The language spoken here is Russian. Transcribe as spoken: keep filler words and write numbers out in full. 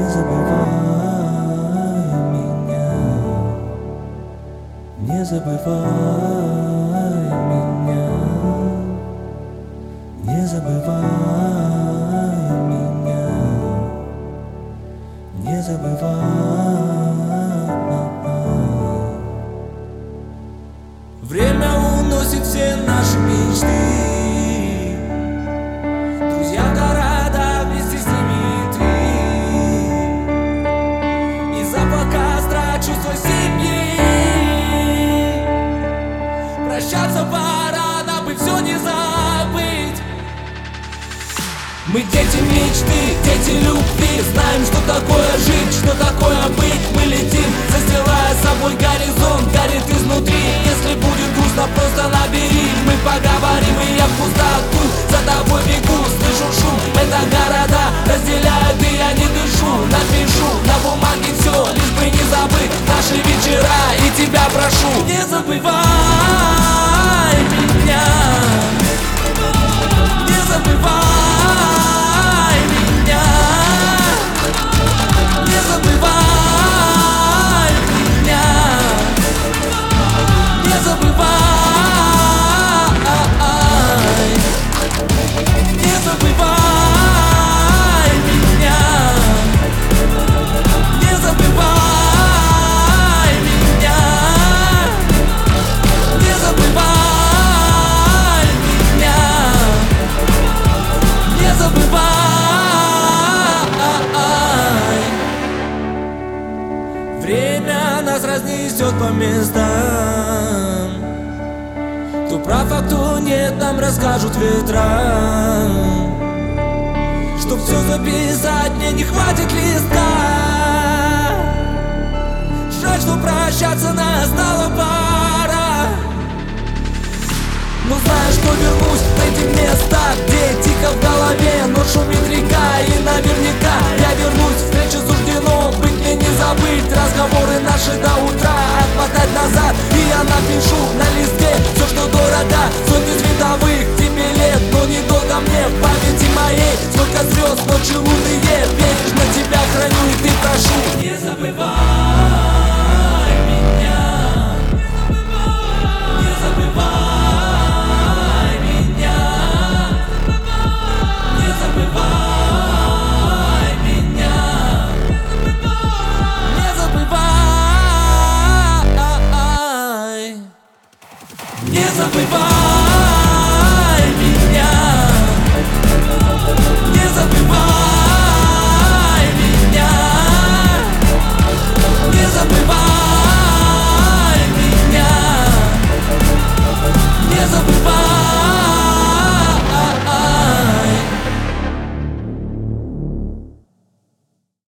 забывай меня, не забывай меня, не забывай меня, не забывай. Время уносит все наши мечты, друзья в города, вместе с ними ты. Из-за костра чувство семьи, прощаться пора, нам бы все не забыть. Мы дети мечты, дети любви, знаем, что такое жить, что такое быть. Мы летим, застилая собой горизонт, горит изнутри. Если будет грустно, просто набери, мы поговорим, и я в пустоту за тобой бегу. Слышу шум, это города разделяют, и я не дышу. Напишу на бумаге все, лишь бы не забыть наши вечера, и тебя прошу, не забывай меня, не забывай. Время нас разнесет по местам, кто прав, а кто нет, нам расскажут ветра. Чтоб все записать, мне не хватит листка. Жаль, что прощаться настала пора, но знаешь, что вернусь в эти места, где тихо в голове, но шумит река. И наверняка я вернусь, встреча суждено быть, мне не забыть разговоры наши до утра, отмотать назад. И я напишу на листке все, что дорого, сотни световых тебе лет, но недолго мне в памяти моей. Сколько звезд, ночи лунные, бережно тебя храню, и ты прошу, не забывай меня, не забывай меня, не забывай меня, не забывай, не забывай.